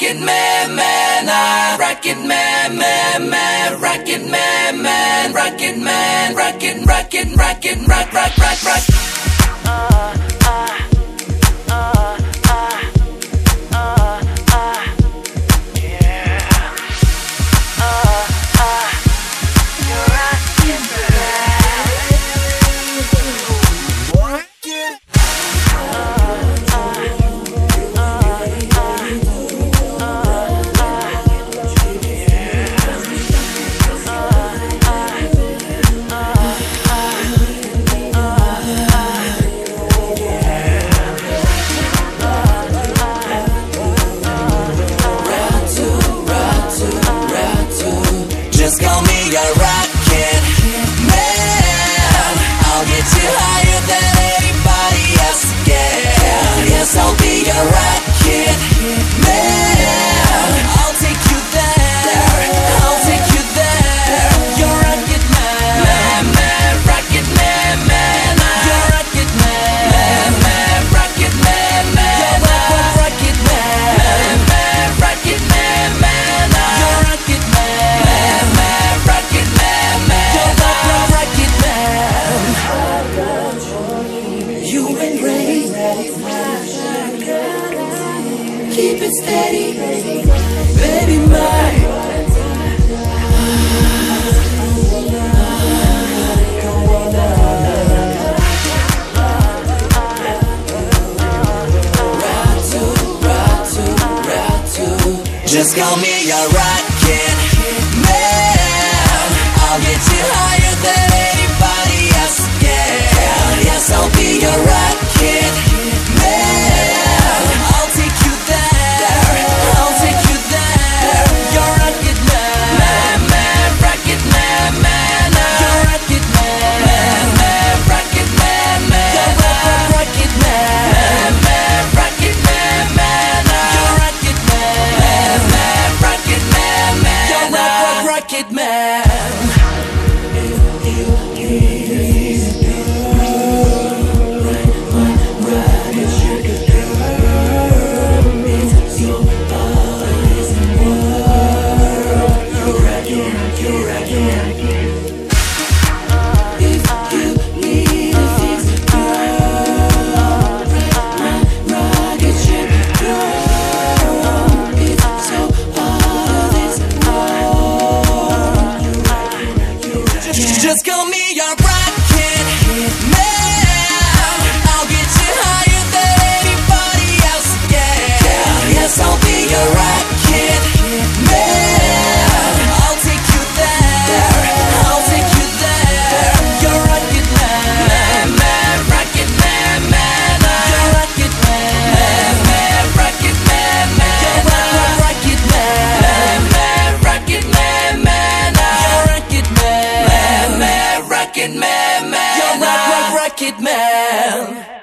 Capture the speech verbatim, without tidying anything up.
Rocket Man, man, I Rocket Man, man, man, Rocket Man, man, Rocket Man, Rocket, Rocket, Rocket, rock, rock, rock, rock. Uh, uh, uh, uh, uh, uh, yeah. Uh, uh, you're rockin' Rocket. Just call me a rocket man. I'll get you higher than anybody else can. Yes, I'll be a rocket man. I'll take you there. I'll take you there. You're rocket man. Man, man, rocket man, man. You're rocket man. Man, man, rocket man, man. You're rock, rocket man. Man, man, rocket man, man. You're rocket man. Keep it steady, baby mine. Just call me a rocket man. I'll get you higher than anybody else can. Yes, I'll be a rocket man. I'll take you there. I'll take you there. You're rocket man. Man, man, rocket man, man. You're rocket man. Man, man, rocket man, man. You're rock, rocket man. Man, man, rocket man, man. You're rocket man. Man, man, rocket man, man. You're rock, rocket man. Just call me a rocket man. I'll get you higher than anybody else can. Yes, I'll be a rocket man. I'll take you there. I'll take you there. You're rocket man. Man, man, rocket man, man. You're rocket man. Man, man, rocket man, man. You're rock, rocket man. Man, man, rocket man, man. You're rocket man. Rocket man, man. You're rock, rock, rocket man.